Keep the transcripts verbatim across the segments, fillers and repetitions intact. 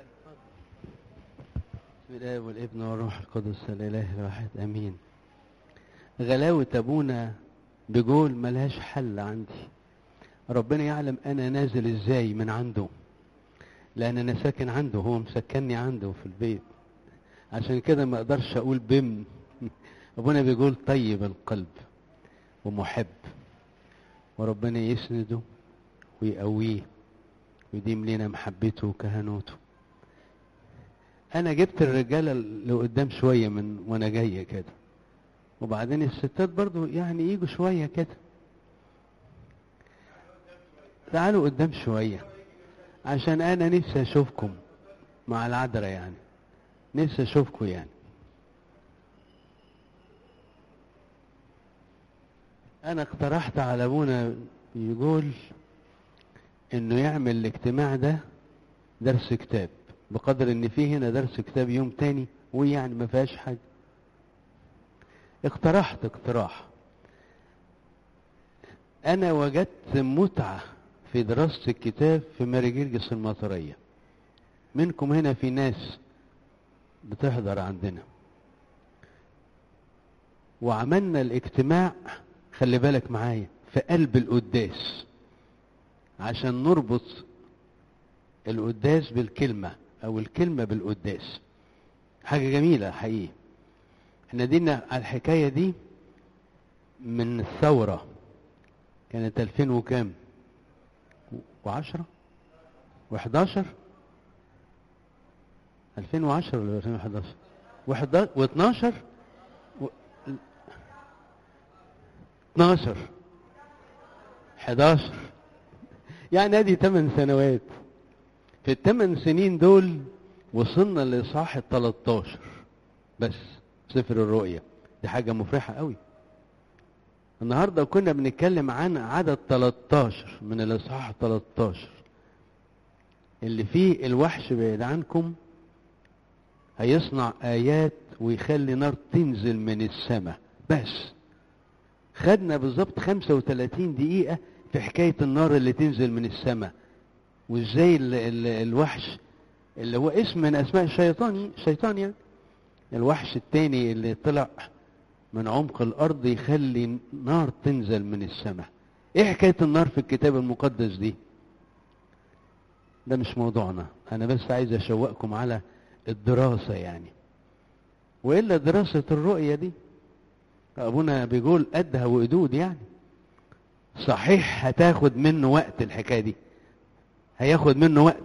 بسم الله والابن والروح القدس الاله الواحد امين. غلاوة ابونا بيقول ملهاش حل عندي. ربنا يعلم انا نازل ازاي من عنده، لان انا ساكن عنده، هو مسكنني عنده في البيت، عشان كده ما اقدرش اقول بم. ابونا بيقول طيب القلب ومحب، وربنا يسنده ويقويه ويديم لنا محبته وكهنوته. انا جبت الرجاله اللي قدام شويه من وانا جايه كده، وبعدين الستات برضو يعني يجوا شويه كده. تعالوا قدام شويه عشان انا نفسي اشوفكم مع العذراء، يعني نفسي اشوفكم. يعني انا اقترحت على ابونا يقول انه يعمل الاجتماع ده درس كتاب، بقدر ان فيه هنا درس كتاب يوم تاني، ويعني ما فيهاش حاجه. اقترحت اقتراح. انا وجدت متعه في دراسه الكتاب في ماري جرجس المطريه. منكم هنا في ناس بتحضر عندنا، وعملنا الاجتماع، خلي بالك معايا، في قلب القداس، عشان نربط القداس بالكلمة او الكلمة بالقداس. حاجة جميلة حقيقي. احنا دينا على الحكاية دي من الثورة، كانت الفين وكام وعشرة وحداشر، الفين وعشرة ولا الفين وحداشر واتناشر و... اتناشر حداشر، يعني ادي تمن سنوات. في الثمان سنين دول وصلنا لإصحاح التلاتاشر بس، سفر الرؤيا. دي حاجة مفرحة قوي. النهاردة كنا بنتكلم عن عدد تلاتاشر من الإصحاح تلاتاشر، اللي فيه الوحش بعيد عنكم هيصنع آيات ويخلي نار تنزل من السماء. بس خدنا بالظبط خمسة وتلاتين دقيقة في حكاية النار اللي تنزل من السماء، وازاي ال ال الوحش اللي هو اسم من اسماء الشيطان، شيطان يعني، الوحش التاني اللي طلع من عمق الارض يخلي نار تنزل من السماء. ايه حكاية النار في الكتاب المقدس دي؟ ده مش موضوعنا، انا بس عايز اشوقكم على الدراسة يعني. والا دراسة الرؤية دي ابونا بيقول قدها وقدود يعني. صحيح هتاخد منه وقت، الحكاية دي هياخد منه وقت.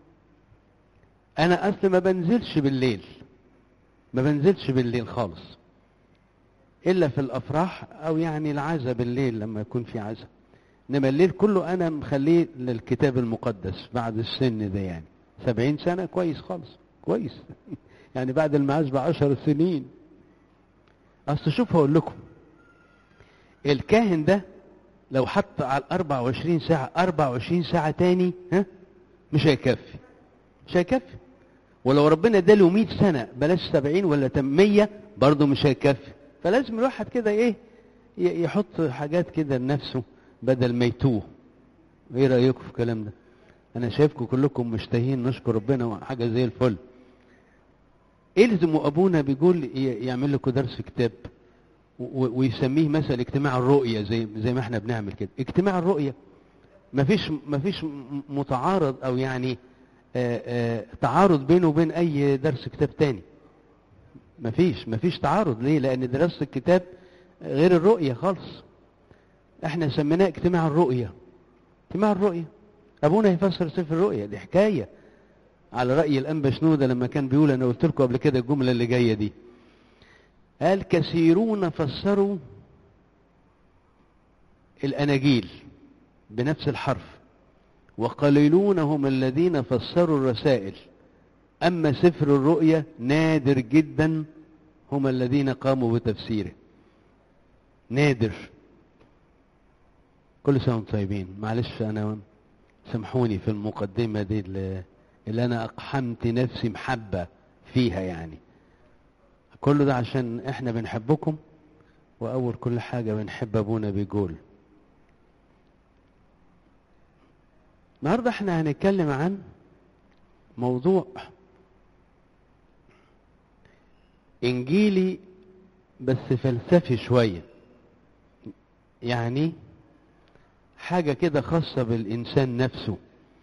انا اصل ما بنزلش بالليل، ما بنزلش بالليل خالص، الا في الافراح او يعني العزا بالليل لما يكون في عزا. انما الليل كله انا مخليه للكتاب المقدس. بعد السن ده يعني سبعين سنة كويس خالص، كويس. يعني بعد المعاش بعشر سنين. اصل شوف هقول لكم، الكاهن ده لو حط على الاربع وعشرين ساعة اربع وعشرين ساعة تاني، ها مش هيكفي، مش هيكفي. ولو ربنا اداله مئة سنة، بلاش سبعين ولا مية، برضه مش هيكفي. فلازم الواحد كده ايه، يحط حاجات كده لنفسه بدل ما يتوه. ايه رأيكم في الكلام ده؟ انا شايفكم كلكم مشتهين، نشكر ربنا وحاجة زي الفل. الزموا ابونا بيقول يعمل لكم درس كتاب ويسميه مثلا اجتماع الرؤية، زي زي ما احنا بنعمل كده. اجتماع الرؤية مفيش مفيش متعارض او يعني آآ آآ تعارض بينه وبين اي درس كتاب تاني. مفيش مفيش تعارض. ليه؟ لان دراسة الكتاب غير الرؤية خالص. احنا سميناه اجتماع الرؤية. اجتماع الرؤية ابونا يفسر سفر الرؤية. دي حكاية على رأي الانبا شنودة لما كان بيقول، انا قلت لكم قبل كده الجملة اللي جاية دي، قال كثيرون فسروا الاناجيل بنفس الحرف، وقليلون هم الذين فسروا الرسائل، اما سفر الرؤيا نادر جدا هم الذين قاموا بتفسيره. نادر. كل سنة وانتم طيبين. معلش انا سامحوني في المقدمة دي اللي, اللي انا اقحمت نفسي محبة فيها يعني. كل ده عشان احنا بنحبكم، واول كل حاجة بنحب ابونا بيقول. النهاردة احنا هنتكلم عن موضوع انجيلي بس فلسفي شوية، يعني حاجة كده خاصة بالإنسان نفسه.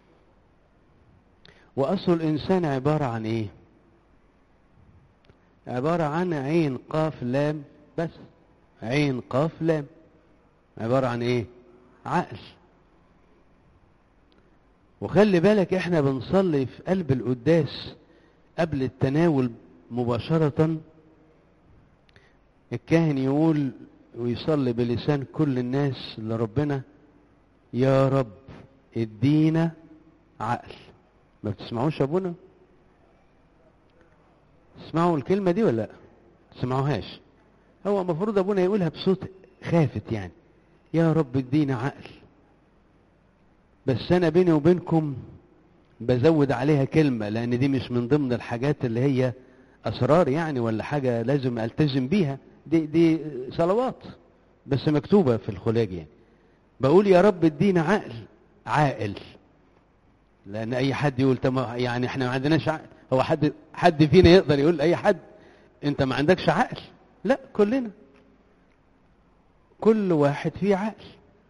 وأصل الإنسان عبارة عن إيه؟ عبارة عن عين قاف لام بس. عين قاف لام عبارة عن إيه؟ عقل. وخلي بالك إحنا بنصلي في قلب القداس قبل التناول مباشرة، الكاهن يقول ويصلي بلسان كل الناس لربنا: يا رب ادينا عقل. ما بتسمعوش ابونا؟ تسمعوا الكلمة دي ولا لا؟ تسمعوهاش؟ هو المفروض ابونا يقولها بصوت خافت، يعني يا رب ادينا عقل. بس انا بيني وبينكم بزود عليها كلمة، لان دي مش من ضمن الحاجات اللي هي اسرار يعني، ولا حاجة لازم التزم بيها. دي دي صلوات بس مكتوبة في الخلاج يعني. بقول يا رب ادينا عقل عاقل، لان اي حد يقول تمام يعني احنا ما عندناش عقل. هو حد حد فينا يقدر يقول لاي حد انت ما عندكش عقل؟ لا، كلنا كل واحد فيه عقل.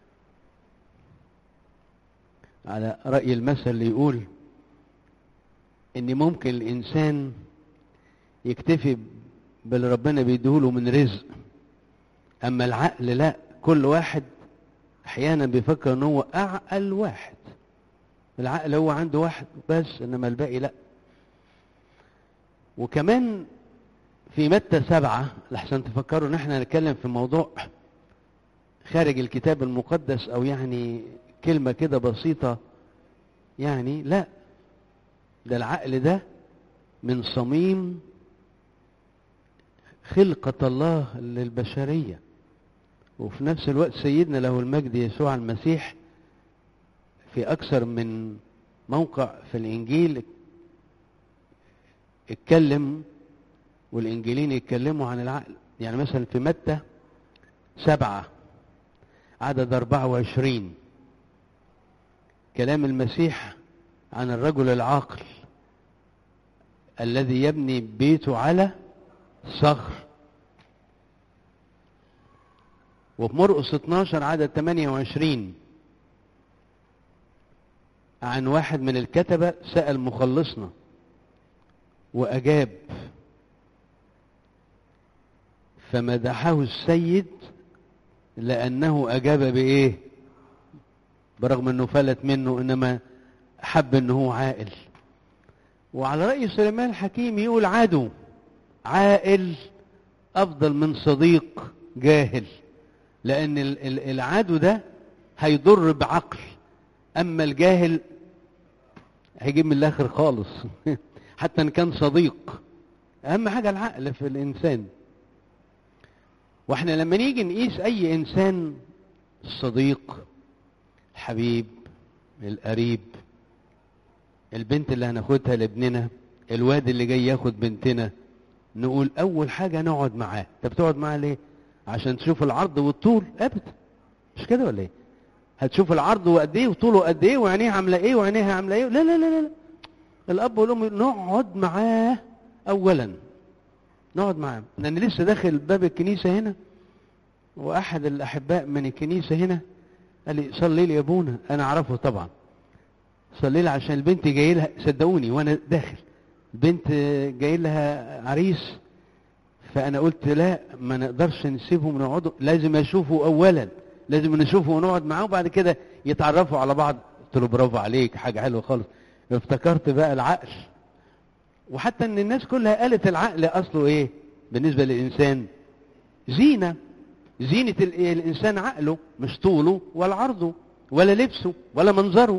على رأي المثل اللي يقول ان ممكن الانسان يكتفي باللي ربنا بيديهوله من رزق، اما العقل لا، كل واحد احيانا بيفكر ان هو اعقل واحد. العقل هو عنده واحد بس، انما الباقي لا. وكمان في متى سبعة، لحسن تفكروا ان احنا هنتكلم في موضوع خارج الكتاب المقدس او يعني كلمة كده بسيطة يعني، لا، ده العقل ده من صميم خلقة الله للبشرية. وفي نفس الوقت سيدنا له المجد يسوع المسيح في أكثر من موقع في الإنجيل اتكلم، والإنجيلين يتكلموا عن العقل. يعني مثلا في متى سبعة عدد أربعة وعشرين كلام المسيح عن الرجل العاقل الذي يبني بيته على صخر. وفي مرقس اتناشر عدد ثمانية وعشرين عن واحد من الكتبة سأل مخلصنا وأجاب، فمدحه السيد لأنه أجاب بإيه؟ برغم أنه فلت منه، إنما حب أنه هو عاقل. وعلى رأي سليمان الحكيم يقول عدو عاقل أفضل من صديق جاهل، لأن العدو ده هيضر بعقل، أما الجاهل هيجيب من الآخر خالص. حتى إن كان صديق، أهم حاجة العقل في الإنسان. وإحنا لما نيجي نقيس أي إنسان، الصديق، الحبيب، القريب، البنت اللي هناخدها لابننا، الواد اللي جاي ياخد بنتنا، نقول أول حاجة نقعد معاه. طب بتقعد معاه ليه؟ عشان تشوف العرض والطول؟ أبدا، مش كده ولا إيه؟ هتشوف العرض وقد إيه وطوله قد إيه وعينيه عاملة إيه وعينيها عاملة إيه؟ لا لا لا لا، الأب والأم نقعد معاه أولا، نقعد معاه. لأن لسه داخل باب الكنيسة هنا، وأحد الأحباء من الكنيسة هنا قال لي صلي لي يا أبونا. أنا أعرفه طبعا. صلي لي عشان البنت جاي لها، صدقوني وأنا داخل البنت جاي لها عريس، فأنا قلت لا، ما نقدرش نسيبهم نقعدوا، لازم أشوفه أولا، لازم نشوفه ونقعد معاه وبعد كده يتعرفوا على بعض. قلت له برافو عليك، حاجة حلوة خالص. افتكرت بقى العقل، وحتى ان الناس كلها قالت العقل اصله ايه بالنسبة للانسان؟ زينة. زينة الانسان عقله، مش طوله ولا عرضه ولا لبسه ولا منظره.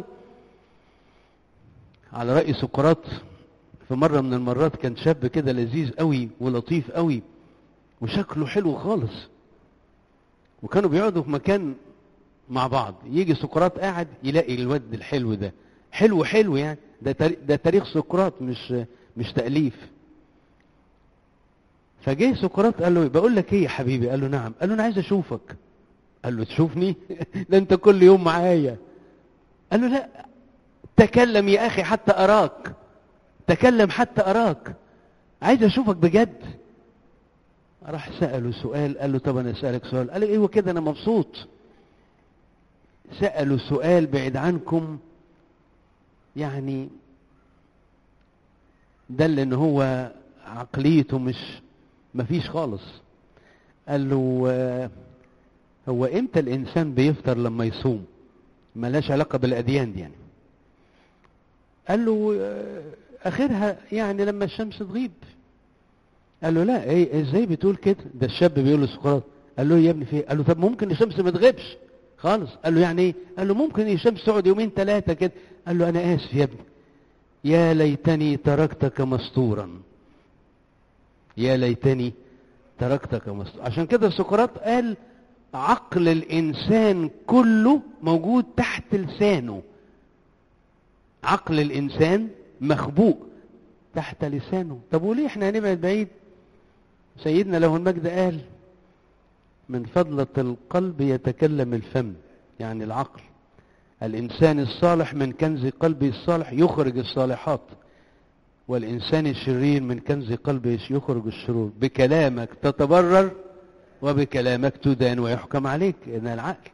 على رأي سقراط، في مرة من المرات كان شاب كده لذيذ قوي ولطيف قوي وشكله حلو خالص، وكانوا بيقعدوا في مكان مع بعض. يجي سقراط قاعد يلاقي الواد الحلو ده حلو حلو يعني، ده ده تاريخ سقراط، مش مش تأليف. فجه سقراط قال له بقول لك ايه يا حبيبي؟ قال له نعم. قال له انا عايز اشوفك. قال له تشوفني؟ ده انت كل يوم معايا. قال له لا، تكلم يا اخي حتى اراك. تكلم حتى أراك، عايز أشوفك بجد. راح سأله سؤال، قال له طب أنا أسألك سؤال. قال له إيه كده أنا مبسوط. سأله سؤال بعيد عنكم، يعني دل إن هو عقليته مش مفيش خالص. قال له هو إمتى الإنسان بيفطر لما يصوم؟ ملاش علاقة بالأديان دي يعني. قال له آخرها يعني لما الشمس تغيب. قال له لا، ايه ازاي بتقول كده؟ ده الشاب بيقول لسقراط. قال له يا ابني في، قال له طب ممكن الشمس ما تغيبش خالص. قال له يعني ايه؟ قال له ممكن الشمس تقعد يومين ثلاثه كده. قال له انا اسف يا ابني، يا ليتني تركتك مستورا، يا ليتني تركتك مستورا. عشان كده سقراط قال عقل الانسان كله موجود تحت لسانه. عقل الانسان مخبوء تحت لسانه. طب وليه احنا هنبعد بعيد؟ سيدنا له المجد قال من فضلة القلب يتكلم الفم، يعني العقل. الإنسان الصالح من كنز قلبه الصالح يخرج الصالحات، والإنسان الشرير من كنز قلبه يخرج الشرور. بكلامك تتبرر وبكلامك تدان ويحكم عليك. إن العقل.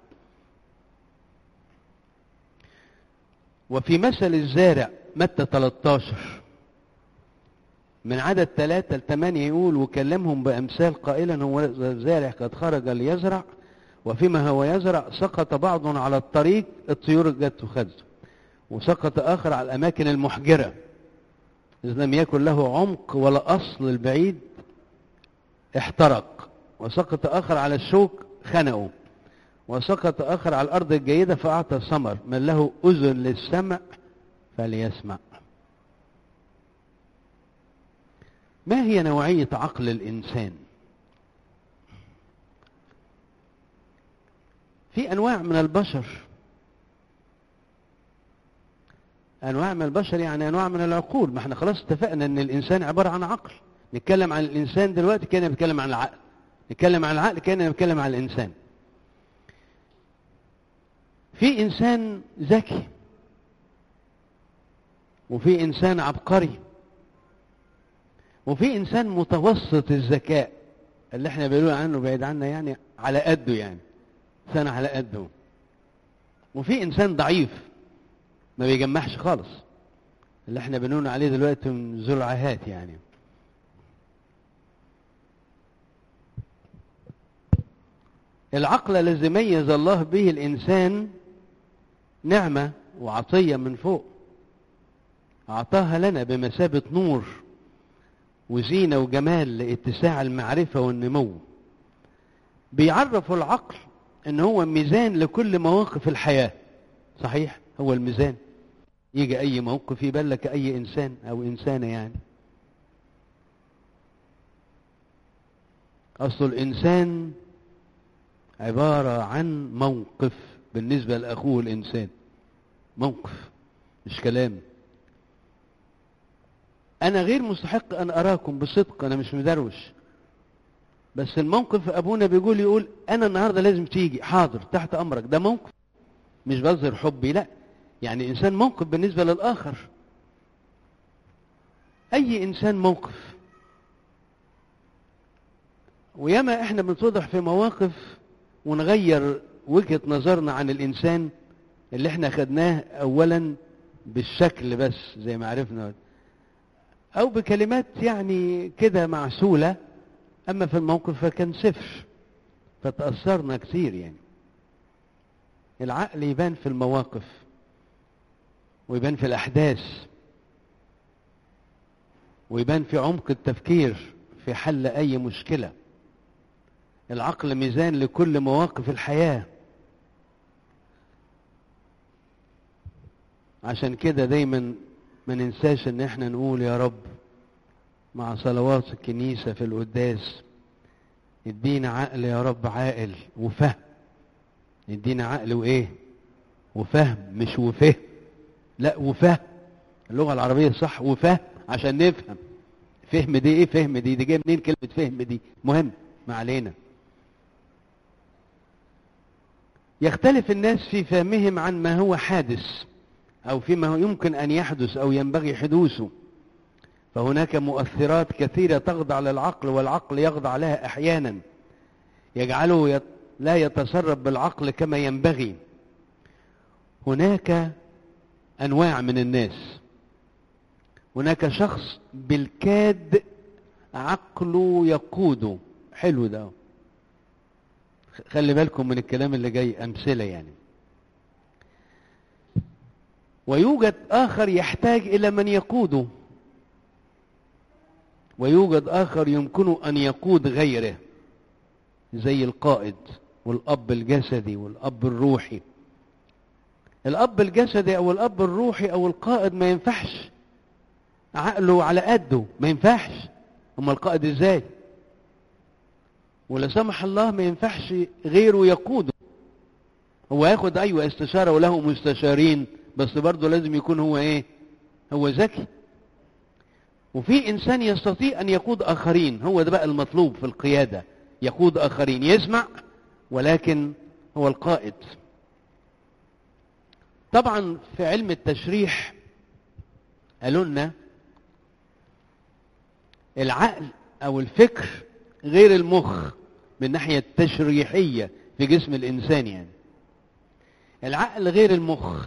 وفي مثل الزارع متى ثلاثة عشر من عدد ثلاثة لثمانية يقول وكلمهم بأمثال قائلا هو الزارع قد خرج ليزرع، وفيما هو يزرع سقط بعض على الطريق الطيور جت وخذته، وسقط آخر على الأماكن المحجرة إذ لم يكن له عمق ولا أصل البعيد احترق، وسقط آخر على الشوك خنقه، وسقط آخر على الأرض الجيدة فأعطى ثمر. من له أذن للسمع فليسمع. ما هي نوعية عقل الإنسان؟ في أنواع من البشر، أنواع من البشر يعني أنواع من العقول. ما احنا خلاص اتفقنا أن الإنسان عبارة عن عقل. نتكلم عن الإنسان دلوقتي كأننا بنتكلم عن العقل، نتكلم عن العقل كأننا بنتكلم عن الإنسان. في إنسان ذكي، وفي إنسان عبقري، وفي إنسان متوسط الذكاء اللي احنا بنقول عنه بعيد عنا يعني على قده، يعني إنسان على قده. وفي إنسان ضعيف ما بيجمعش خالص اللي احنا بنقول عليه دلوقتي من ذو العاهات يعني. العقل الذي ميز الله به الإنسان نعمة وعطية من فوق، أعطاها لنا بمثابة نور وزينة وجمال لاتساع المعرفة والنمو. بيعرفوا العقل ان هو ميزان لكل مواقف الحياة. صحيح، هو الميزان. يجي اي موقف يبان لك اي انسان او انسانة يعني. اصل الانسان عبارة عن موقف بالنسبة لاخوه الانسان. موقف مش كلام. انا غير مستحق ان اراكم بصدق، انا مش مدروش، بس الموقف ابونا بيقول يقول انا النهارده لازم تيجي، حاضر تحت امرك. ده موقف، مش بظهر حبي، لا، يعني انسان موقف بالنسبه للاخر. اي انسان موقف. وياما احنا بنتوضح في مواقف ونغير وجهه نظرنا عن الانسان اللي احنا خدناه اولا بالشكل بس زي ما عرفنا، او بكلمات يعني كده معسوله، اما في الموقف فكان صفر، فتأثرنا كتير يعني. العقل يبان في المواقف ويبان في الأحداث ويبان في عمق التفكير في حل أي مشكلة. العقل ميزان لكل مواقف الحياة. عشان كده دايما ما ننساش ان احنا نقول يا رب مع صلوات الكنيسة في القداس ادينا عقل يا رب عاقل وفهم. ادينا عقل وايه؟ وفهم، مش وفهم، لا وفهم. اللغة العربية صح، وفهم عشان نفهم. فهم دي ايه؟ فهم دي دي جايه منين كلمة فهم دي؟ مهم، ما علينا. يختلف الناس في فهمهم عن ما هو حادث او فيما هو يمكن ان يحدث او ينبغي حدوثه. فهناك مؤثرات كثيرة تخضع للعقل والعقل يخضع لها أحيانا، يجعله يت... لا يتصرف بالعقل كما ينبغي. هناك أنواع من الناس. هناك شخص بالكاد عقله يقوده. حلو ده، خلي بالكم من الكلام اللي جاي، أمثلة يعني. ويوجد آخر يحتاج إلى من يقوده، ويوجد آخر يمكنه أن يقود غيره، زي القائد والأب الجسدي والأب الروحي. الأب الجسدي أو الأب الروحي أو القائد ما ينفعش عقله على قده، ما ينفعش. أما القائد إزاي؟ ولا سمح الله ما ينفعش غيره يقوده. هو ياخد أيوة استشارة وله مستشارين، بس برضه لازم يكون هو إيه؟ هو ذكي. وفي إنسان يستطيع أن يقود آخرين، هو ده بقى المطلوب في القيادة، يقود آخرين، يسمع ولكن هو القائد. طبعا في علم التشريح قالوا لنا العقل أو الفكر غير المخ من الناحية التشريحية في جسم الإنسان. يعني العقل غير المخ،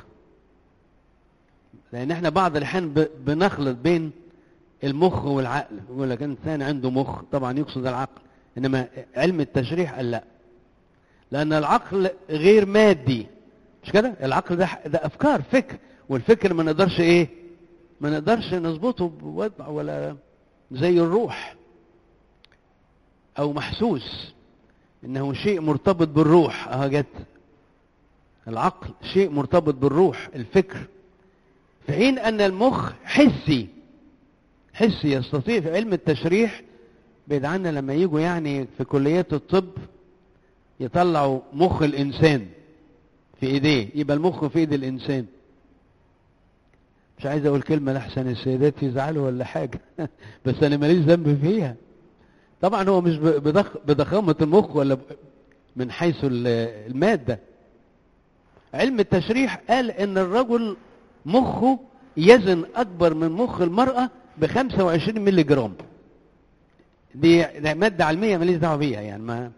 لأن احنا بعض الأحيان بنخلط بين المخ والعقل. يقول لك إنسان عنده مخ، طبعا يقصد العقل، إنما علم التشريح قال لا، لأن العقل غير مادي، مش كده؟ العقل ده ده أفكار، فكر، والفكر ما نقدرش إيه؟ ما نقدرش نظبطه بوضع ولا زي الروح أو محسوس، إنه شيء مرتبط بالروح. أها جت العقل شيء مرتبط بالروح، الفكر، في حين أن المخ حسي. حسي يستطيع في علم التشريح بعيد عنا لما يجوا يعني في كليات الطب يطلعوا مخ الإنسان في إيديه، يبقى المخ في إيد الإنسان. مش عايز أقول كلمة لحسن السيدات يزعلوا ولا حاجة بس أنا ماليش ذنب فيها. طبعا هو مش بضخ بضخامة المخ ولا من حيث المادة. علم التشريح قال إن الرجل مخه يزن أكبر من مخ المرأة بخمسة وعشرين ملي جرام. دي مادة علمية ماليش دعوة بيها يعني، ما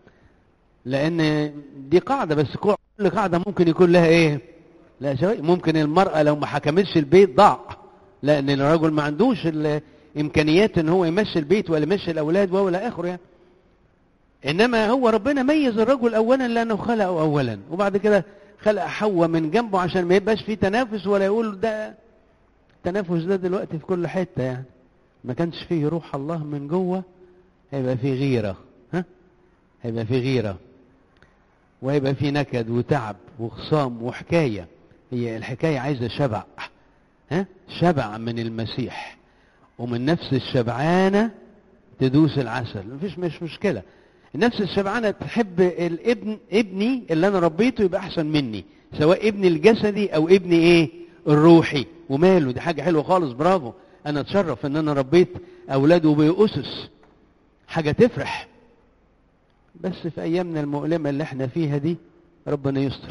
لأن دي قاعدة، بس كل قاعدة ممكن يكون لها إيه؟ لا شوي. ممكن المرأة لو ما حكمتش البيت ضاع، لأن الرجل ما عندوش الإمكانيات إن هو يمشي البيت ولا يمشي الأولاد ولا آخره يعني. إنما هو ربنا ميز الرجل أولا لأنه خلقه أولا، وبعد كده خلق حواء من جنبه عشان ما يبقاش فيه تنافس، ولا يقول ده التنافس ده دلوقتي في كل حتة يعني. ما كانش فيه روح الله من جوه هيبقى فيه غيرة، ها؟ هيبقى فيه غيرة، وهيبقى فيه نكد وتعب وخصام وحكاية. هي الحكاية عايزة شبع، ها؟ شبع من المسيح، ومن نفس الشبعانة تدوس العسل. مفيش مش مشكلة. النفس الشبعانة تحب الابن، ابني اللي انا ربيته يبقى احسن مني، سواء ابني الجسدي او ابني ايه الروحي، وماله، دي حاجة حلوة خالص، برافو. انا اتشرف ان انا ربيت اولاده بأسس، حاجة تفرح. بس في ايامنا المؤلمة اللي احنا فيها دي ربنا يستر.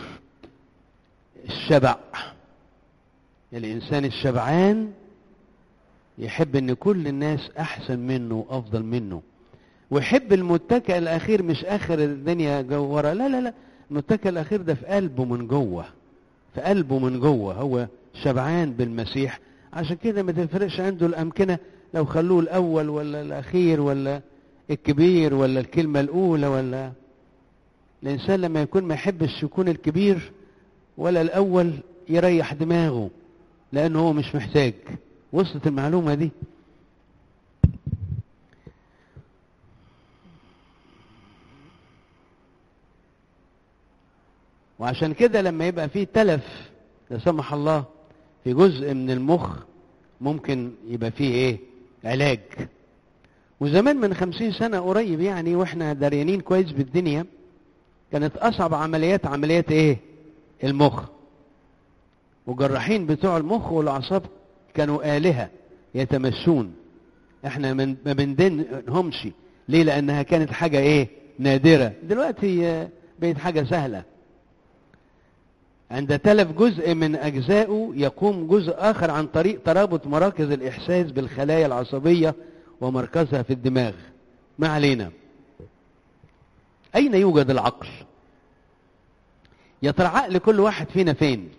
الشبع، الانسان الشبعان يحب ان كل الناس احسن منه وافضل منه، ويحب المتكئ الاخير، مش اخر الدنيا جوه، لا لا لا، المتكئ الاخير ده في قلبه من جوه، في قلبه من جوه هو شبعان بالمسيح. عشان كده ما تفرقش عنده الامكنه لو خلوه الاول ولا الاخير ولا الكبير ولا الكلمه الاولى. ولا الانسان لما يكون ما يحبش يكون الكبير ولا الاول يريح دماغه، لانه هو مش محتاج. وصلت المعلومه دي؟ وعشان كده لما يبقى فيه تلف لا سمح الله في جزء من المخ ممكن يبقى فيه ايه؟ علاج. وزمان من خمسين سنة قريب يعني، واحنا داريانين كويس بالدنيا، كانت اصعب عمليات عمليات ايه؟ المخ. وجراحين بتوع المخ والاعصاب كانوا آلهة يتمشون، احنا من ما بندينهمش. ليه؟ لانها كانت حاجة ايه؟ نادرة. دلوقتي بقت حاجة سهلة. عند تلف جزء من أجزائه يقوم جزء آخر عن طريق ترابط مراكز الإحساس بالخلايا العصبية ومركزها في الدماغ. ما علينا. أين يوجد العقل؟ يا ترى عقل كل واحد فينا فين؟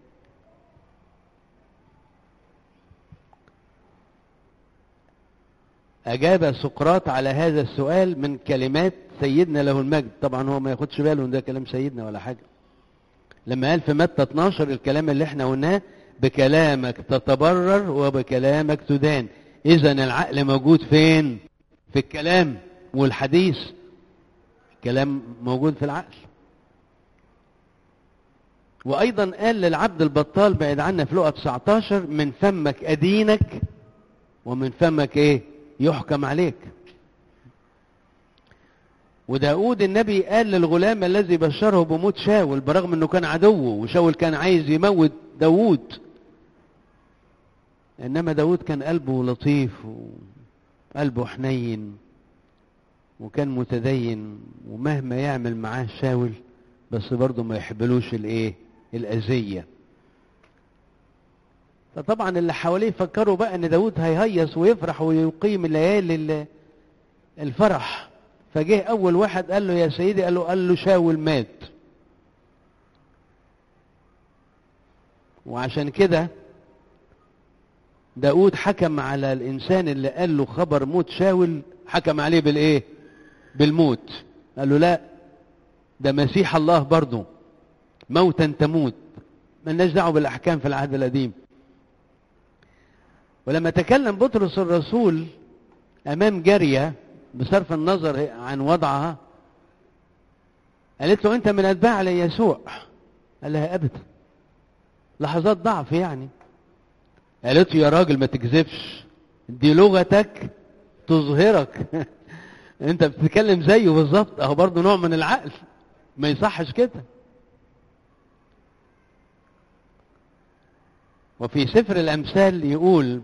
أجاب سقراط على هذا السؤال من كلمات سيدنا له المجد. طبعا هو ما ياخدش باله ان ده كلام سيدنا ولا حاجة. لما قال في متى اتناشر الكلام اللي احنا قلناه: بكلامك تتبرر وبكلامك تدان. إذا العقل موجود فين؟ في الكلام والحديث. الكلام موجود في العقل. وأيضا قال للعبد البطال بعد عنا في لقا تسعتاشر: من فمك أدينك ومن فمك إيه؟ يحكم عليك. وداود النبي قال للغلام الذي بشره بموت شاول برغم انه كان عدوه، وشاول كان عايز يموت داود، انما داود كان قلبه لطيف وقلبه حنين وكان متدين، ومهما يعمل معاه شاول بس برضه ما يحبلوش الايه؟ الاذيه. فطبعا اللي حواليه فكروا بقى ان داود هيهيص ويفرح ويقيم الليالي الفرح. فجه اول واحد قال له: يا سيدي، قال له قال له شاول مات. وعشان كده داود حكم على الانسان اللي قال له خبر موت شاول، حكم عليه بالايه؟ بالموت. قال له: لا، ده مسيح الله برضه، موتا تموت. مالناش دعوه بالاحكام في العهد القديم. ولما تكلم بطرس الرسول امام جاريه بصرف النظر عن وضعها، قالت له: انت من اتباع ليسوع؟ قال لها: ابدا. لحظات ضعف يعني. قالت له: يا راجل ما تكذبش، دي لغتك تظهرك. انت بتتكلم زيه بالظبط، اهو برضه نوع من العقل، ما يصحش كده. وفي سفر الامثال يقول: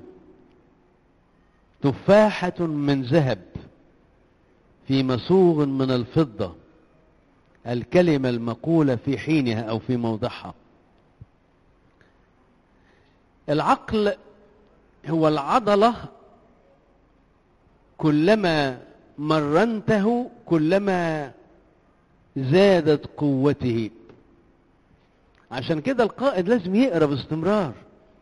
تفاحة من ذهب في مصوغ من الفضة، الكلمة المقولة في حينها أو في موضعها. العقل هو العضلة، كلما مرنته كلما زادت قوته. عشان كده القائد لازم يقرأ باستمرار.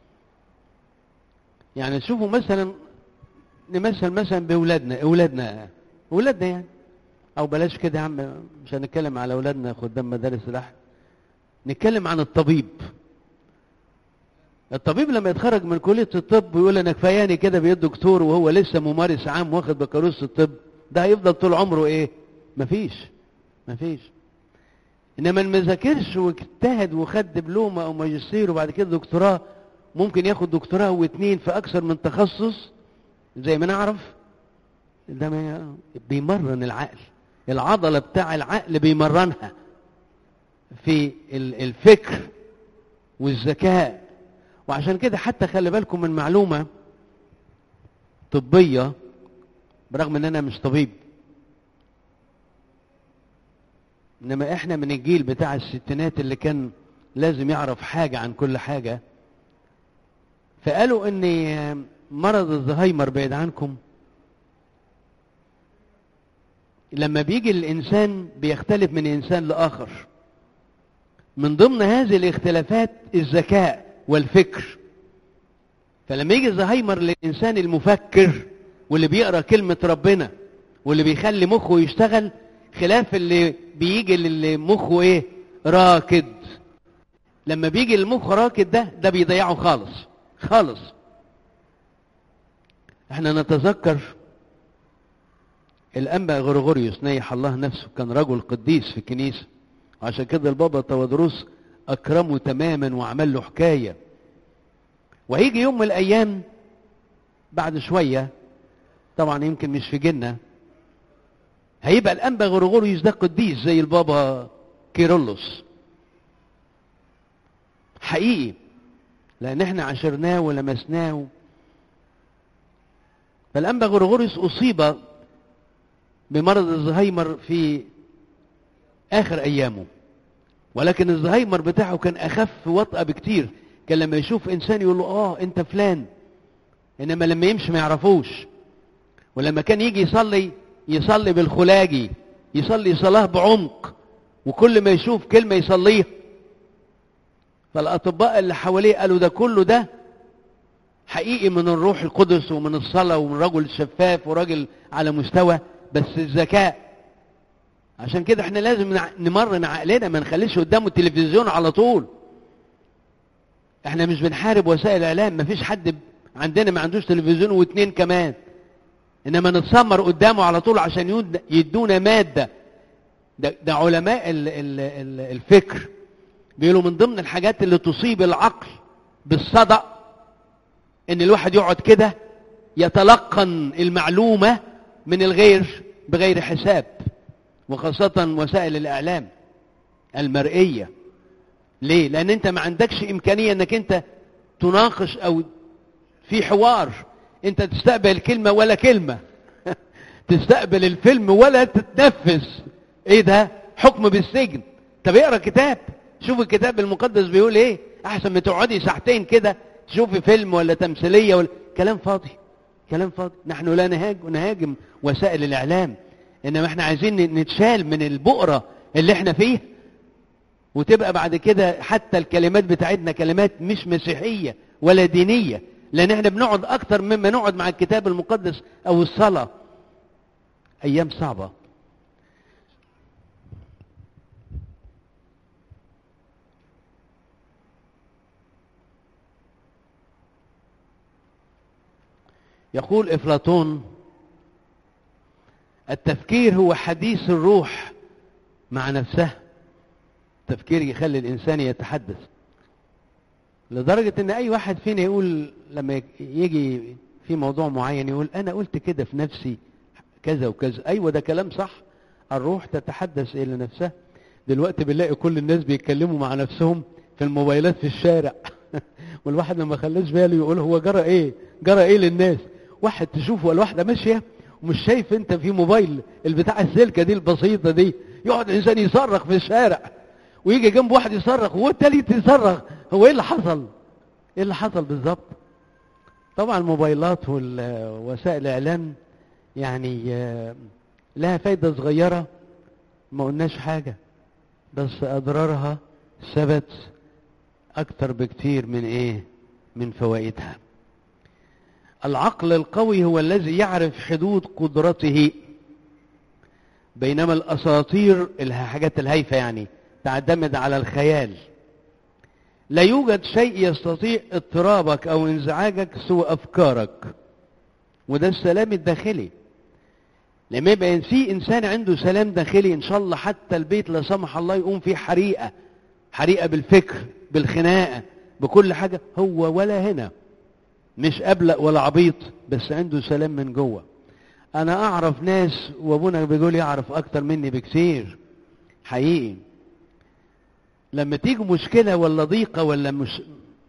يعني تشوفوا مثلا، نمثل مثلا بأولادنا أولادنا أولادنا يعني، أو بلاش كده يا عم، مش هنتكلم على أولادنا خدام مدارس الأحد، نتكلم عن الطبيب. الطبيب لما يتخرج من كلية الطب ويقول أنا كفاياني كده بيد دكتور وهو لسه ممارس عام واخد بكالوريوس الطب، ده هيفضل طول عمره إيه؟ مفيش مفيش. إنما اللي ما ذاكرش واجتهد وخد دبلومة أو ماجستير وبعد كده دكتوراه، ممكن ياخد دكتوراه واثنين في أكثر من تخصص زي ما نعرف، ده بيمرن العقل. العضلة بتاع العقل بيمرنها في الفكر والذكاء. وعشان كده حتى خلي بالكم من معلومة طبية، برغم ان انا مش طبيب، انما احنا من الجيل بتاع الستينات اللي كان لازم يعرف حاجة عن كل حاجة. فقالوا ان مرض الزهايمر بعيد عنكم، لما بيجي الإنسان بيختلف من إنسان لآخر. من ضمن هذه الاختلافات الذكاء والفكر. فلما يجي الزهايمر للإنسان المفكر واللي بيقرأ كلمة ربنا واللي بيخلي مخه يشتغل، خلاف اللي بيجي للي مخه ايه؟ راكد. لما بيجي المخ راكد ده ده بيضيعه خالص خالص. احنا نتذكر الأنبا غرغوريوس نيح الله نفسه، كان رجل قديس في الكنيسة، عشان كده البابا تودروس أكرمه تماما وعمل له حكاية. وهيجي يوم من الأيام بعد شوية، طبعا يمكن مش في جنة، هيبقى الأنبا غرغوريوس ده قديس زي البابا كيرلس حقيقي، لأن احنا عشرناه ولمسناه. فالأنبا غرغوريوس أصيب بمرض الزهايمر في آخر أيامه، ولكن الزهايمر بتاعه كان اخف وطأة بكتير. كان لما يشوف انسان يقول له اه انت فلان، انما لما يمشي ما يعرفوش. ولما كان يجي يصلي يصلي بالخلاجي، يصلي صلاة بعمق، وكل ما يشوف كلمة يصليها. فالاطباء اللي حواليه قالوا ده كله ده حقيقي من الروح القدس ومن الصلاة ومن رجل شفاف وراجل على مستوى، بس الذكاء. عشان كده احنا لازم نمرن عقلنا، ما نخليش قدامه التلفزيون على طول. احنا مش بنحارب وسائل الاعلام، ما فيش حد عندنا ما عندوش تلفزيون واتنين كمان، انما نتسمر قدامه على طول عشان يدونا مادة. ده, ده علماء ال ال ال الفكر بيقولوا من ضمن الحاجات اللي تصيب العقل بالصدأ ان الواحد يقعد كده يتلقن المعلومة من الغير بغير حساب، وخاصة وسائل الاعلام المرئية. ليه؟ لان انت ما عندكش امكانية انك انت تناقش او في حوار، انت تستقبل كلمة ولا كلمة تستقبل الفيلم ولا تتنفس. ايه ده؟ حكم بالسجن. طب اقرا كتاب، شوف الكتاب المقدس بيقول ايه، احسن ما تقعدي ساعتين كده تشوفي فيلم ولا تمثيلية ولا كلام فاضي. كلام فاضي. نحن لا نهاج نهاجم وسائل الاعلام، انما احنا عايزين نتشال من البؤرة اللي احنا فيه، وتبقى بعد كده حتى الكلمات بتاعتنا كلمات مش مسيحية ولا دينية، لان احنا بنقعد اكتر مما نقعد مع الكتاب المقدس او الصلاة. ايام صعبة. يقول افلاطون: التفكير هو حديث الروح مع نفسها. التفكير يخلي الانسان يتحدث، لدرجة ان اي واحد فينا يقول لما يجي في موضوع معين يقول انا قلت كده في نفسي كذا وكذا. ايوه ده كلام صح، الروح تتحدث الى نفسها. دلوقتي بنلاقي كل الناس بيتكلموا مع نفسهم في الموبايلات في الشارع والواحد لما خلاش باله يقول هو جرى ايه جرى ايه للناس. واحد تشوفه الواحدة ماشية ومش شايف انت في موبايل البتاع السلكة دي البسيطة دي، يقعد انسان يصرخ في الشارع ويجي جنب واحد يصرخ والتالت يصرخ. هو ايه اللي حصل؟ ايه اللي حصل بالظبط؟ طبعا الموبايلات والوسائل الاعلام يعني لها فايدة صغيرة ما قلناش حاجة، بس اضرارها ثبت اكتر بكتير من ايه من فوائدها. العقل القوي هو الذي يعرف حدود قدرته، بينما الاساطير الحاجات الهايفة يعني تعتمد على الخيال. لا يوجد شيء يستطيع اضطرابك او انزعاجك سوى افكارك، وده السلام الداخلي. لما يبقى في انسان عنده سلام داخلي ان شاء الله حتى البيت لا سمح الله يقوم فيه حريقة حريقة بالفكر بالخناقة بكل حاجة، هو ولا هنا مش أبلق ولا عبيط، بس عنده سلام من جوه. انا اعرف ناس وابونا بيقول يعرف اكتر مني بكثير حقيقي، لما تيجي مشكلة ولا ضيقة ولا مش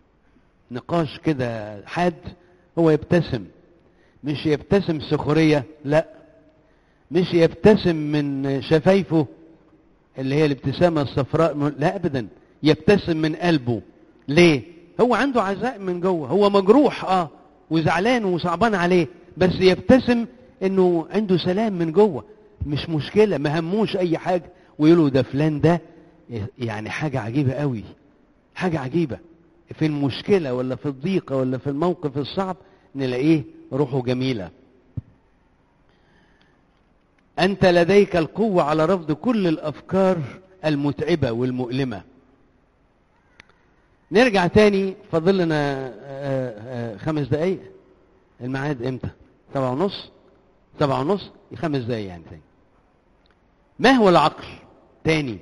نقاش كده حاد هو يبتسم. مش يبتسم سخرية، لا، مش يبتسم من شفايفه اللي هي الابتسامة الصفراء، لا ابدا، يبتسم من قلبه. ليه؟ هو عنده عزاء من جوه، هو مجروح اه وزعلان وصعبان عليه، بس يبتسم انه عنده سلام من جوه، مش مشكلة، ما هموش اي حاجة. ويقولوا ده فلان ده يعني حاجة عجيبة قوي، حاجة عجيبة في المشكلة ولا في الضيقة ولا في الموقف الصعب نلاقيه روحه جميلة. أنت لديك القوة على رفض كل الأفكار المتعبة والمؤلمة. نرجع تاني، فضل لنا خمس دقايق. الميعاد امتى؟ سبعة ونص سبعة ونص خمس دقايق يعني تاني. ما هو العقل؟ تاني،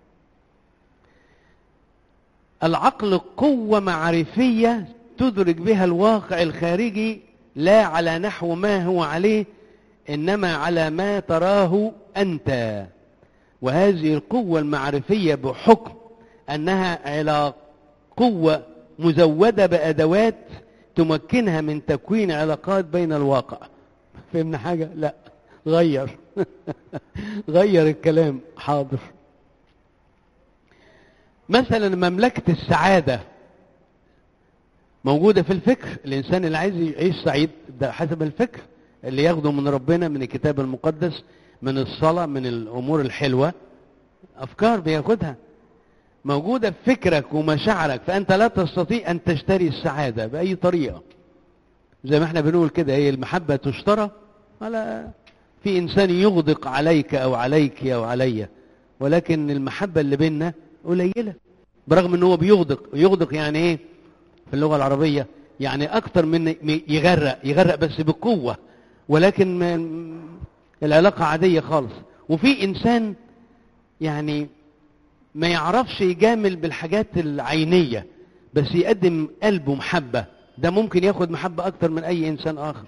العقل قوة معرفية تدرك بها الواقع الخارجي، لا على نحو ما هو عليه، إنما على ما تراه أنت. وهذه القوة المعرفية بحكم أنها على قوة مزودة بأدوات تمكنها من تكوين علاقات بين الواقع. فهمنا حاجة؟ لا، غير غير الكلام. حاضر. مثلا مملكة السعادة موجودة في الفكر. الإنسان اللي عايز يعيش سعيد ده حسب الفكر اللي ياخده من ربنا، من الكتاب المقدس، من الصلاة، من الأمور الحلوة، أفكار بياخدها موجودة في فكرك ومشاعرك. فأنت لا تستطيع أن تشتري السعادة بأي طريقة. زي ما احنا بنقول كده، هي المحبة تشترى؟ ولا في إنسان يغدق عليك أو عليك أو علي، ولكن المحبة اللي بيننا قليلة، برغم أنه هو بيغدق. يغدق يعني إيه في اللغة العربية؟ يعني أكتر من يغرق، يغرق بس بقوة، ولكن العلاقة عادية خالص. وفي إنسان يعني ما يعرفش يجامل بالحاجات العينية، بس يقدم قلبه محبة، ده ممكن ياخد محبة أكتر من أي إنسان آخر.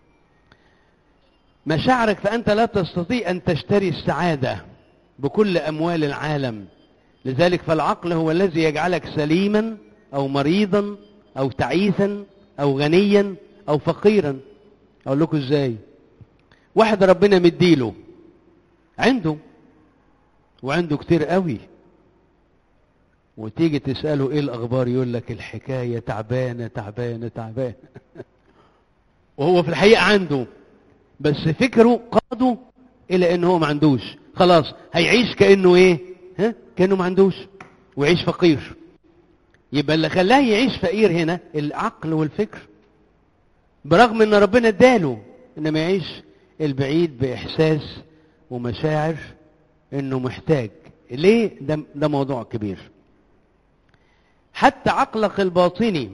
مشاعرك، فأنت لا تستطيع أن تشتري السعادة بكل أموال العالم. لذلك فالعقل هو الذي يجعلك سليما أو مريضا أو تعيسا أو غنيا أو فقيرا. أقول لكم إزاي؟ واحد ربنا مديله عنده، وعنده كتير قوي، وتيجي تسأله إيه الأخبار، يقول لك الحكاية تعبانة تعبانة تعبانة وهو في الحقيقة عنده، بس فكره قاده إلى إنه هو ما عندوش. خلاص هيعيش كأنه إيه؟ ها؟ كأنه ما عندوش، ويعيش فقير. يبقى اللي خلاه يعيش فقير هنا العقل والفكر، برغم ان ربنا اداله، انما يعيش البعيد باحساس ومشاعر انه محتاج. ليه؟ ده, ده موضوع كبير. حتى عقلك الباطني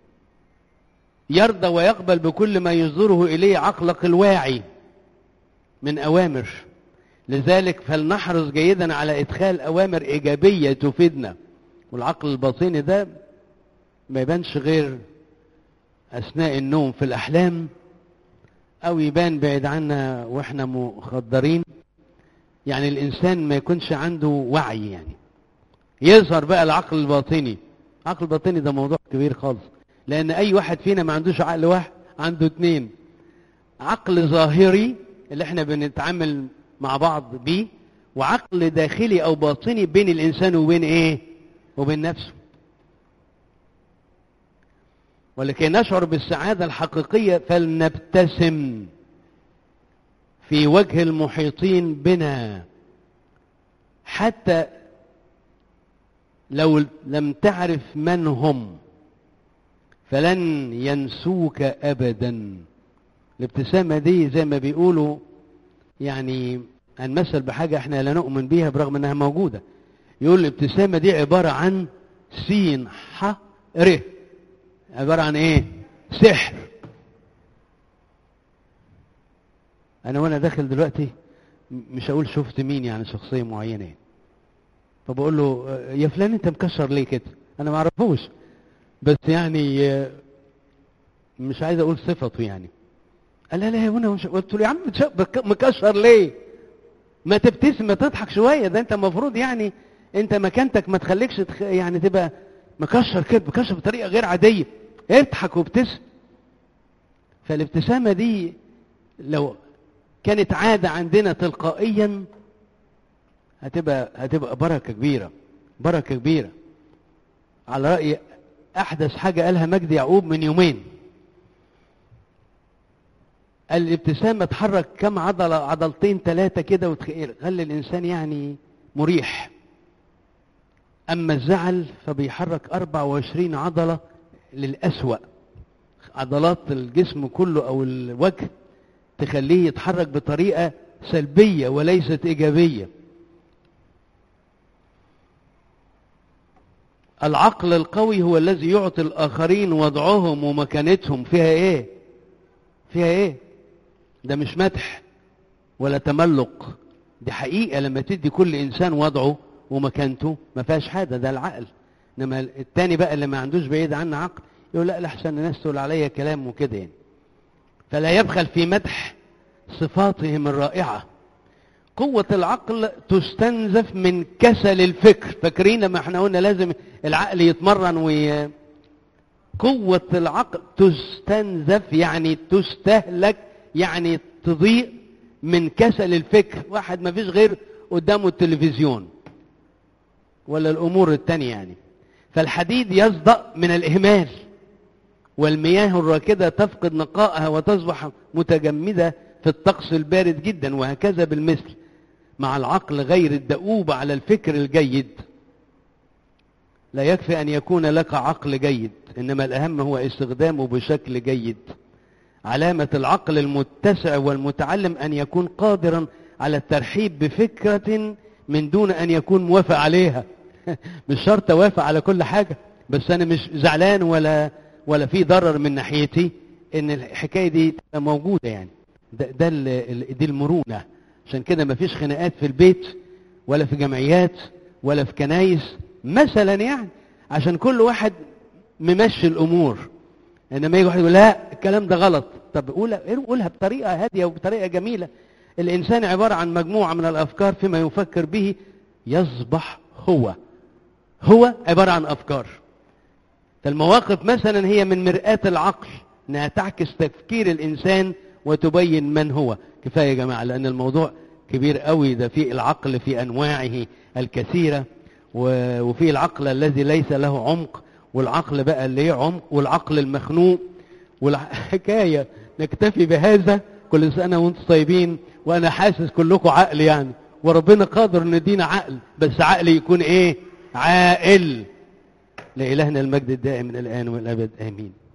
يرضى ويقبل بكل ما يصدره اليه عقلك الواعي من اوامر. لذلك فلنحرص جيدا على ادخال اوامر ايجابيه تفيدنا. والعقل الباطني ده ما يبانش غير أثناء النوم في الأحلام، أو يبان بعيد عنا وإحنا مخدرين. يعني الإنسان ما يكونش عنده وعي، يعني يظهر بقى العقل الباطني. العقل الباطني ده موضوع كبير خالص، لأن أي واحد فينا ما عندوش عقل واحد، عنده اتنين: عقل ظاهري اللي احنا بنتعامل مع بعض بيه، وعقل داخلي أو باطني بين الإنسان وبين إيه؟ وبين نفسه. ولكي نشعر بالسعادة الحقيقية فلنبتسم في وجه المحيطين بنا، حتى لو لم تعرف من هم فلن ينسوك أبدا. الابتسامة دي زي ما بيقولوا يعني هنمثل بحاجة احنا لا نؤمن بيها برغم انها موجودة. يقول الابتسامة دي عبارة عن سين ح ر، عبارة عن ايه؟ سحر. انا وانا داخل دلوقتي مش هقول شفت مين، يعني شخصية معينة، فبقول له يا فلان انت مكشر ليه كده؟ انا ما اعرفوش، بس يعني مش عايز اقول صفته يعني. قال لا لا وانا مش، قلت له يا عم مكشر ليه؟ ما تبتسم، ما تضحك شوية، ده انت المفروض يعني انت مكانتك ما تخليكش تخ... يعني تبقى مكشر كده، مكشر بطريقة غير عادية، اضحك وابتسم. فالابتسامة دي لو كانت عادة عندنا تلقائيا هتبقى هتبقى بركة كبيرة، بركة كبيرة. على رأي أحدث حاجة قالها مجدي يعقوب من يومين، قال الابتسامة تحرك كم عضلة، عضلتين ثلاثة كده، وتخلي الإنسان يعني مريح. أما الزعل فبيحرك أربعة وعشرين عضلة للأسوأ، عضلات الجسم كله أو الوجه تخليه يتحرك بطريقة سلبية وليست إيجابية. العقل القوي هو الذي يعطي الآخرين وضعهم ومكانتهم. فيها إيه؟ فيها إيه؟ ده مش مدح ولا تملق، دي حقيقة. لما تدي كل إنسان وضعه ومكانته ما فيهاش حاجة، ده العقل. إنما التاني بقى اللي ما عندوش بعيد عنه عقل يقول لا لحسن الناس تقول عليا كلام وكده يعني. فلا يبخل في مدح صفاتهم الرائعة. قوة العقل تستنزف من كسل الفكر. فاكرين لما احنا قلنا لازم العقل يتمرن وي... قوة العقل تستنزف يعني تستهلك، يعني تضيء من كسل الفكر. واحد ما فيش غير قدامه التلفزيون، ولا الأمور التانية يعني. فالحديد يصدأ من الإهمال، والمياه الراكدة تفقد نقائها وتصبح متجمدة في الطقس البارد جدا، وهكذا بالمثل مع العقل غير الدؤوب على الفكر الجيد. لا يكفي أن يكون لك عقل جيد، إنما الأهم هو استخدامه بشكل جيد. علامة العقل المتسع والمتعلم أن يكون قادرا على الترحيب بفكرة من دون أن يكون موافق عليها. مش شرط أوافق على كل حاجة، بس أنا مش زعلان ولا ولا في ضرر من ناحيتي إن الحكاية دي تبقى موجودة يعني. ده, ده دي المرونة. عشان كده مفيش خناقات في البيت ولا في جمعيات ولا في كنايس مثلا يعني، عشان كل واحد ممشي الأمور. إنما يجي واحد يقول لا الكلام ده غلط، طب قولها قولها بطريقة هادية وبطريقة جميلة. الإنسان عبارة عن مجموعة من الأفكار فيما يفكر به يصبح هو. هو عبارة عن أفكار. فالمواقف مثلا هي من مرآة العقل، انها تعكس تفكير الانسان وتبين من هو. كفايه يا جماعه لان الموضوع كبير قوي. ده في العقل في انواعه الكثيره، وفي العقل الذي ليس له عمق، والعقل بقى اللي له عمق، والعقل المخنوق والحكايه. نكتفي بهذا. كل سنه وانتم طيبين، وانا حاسس كلكم عقل يعني، وربنا قادر ان يدينا عقل، بس عقل يكون ايه؟ عاقل. لإلهنا المجد الدائم من الآن والأبد آمين.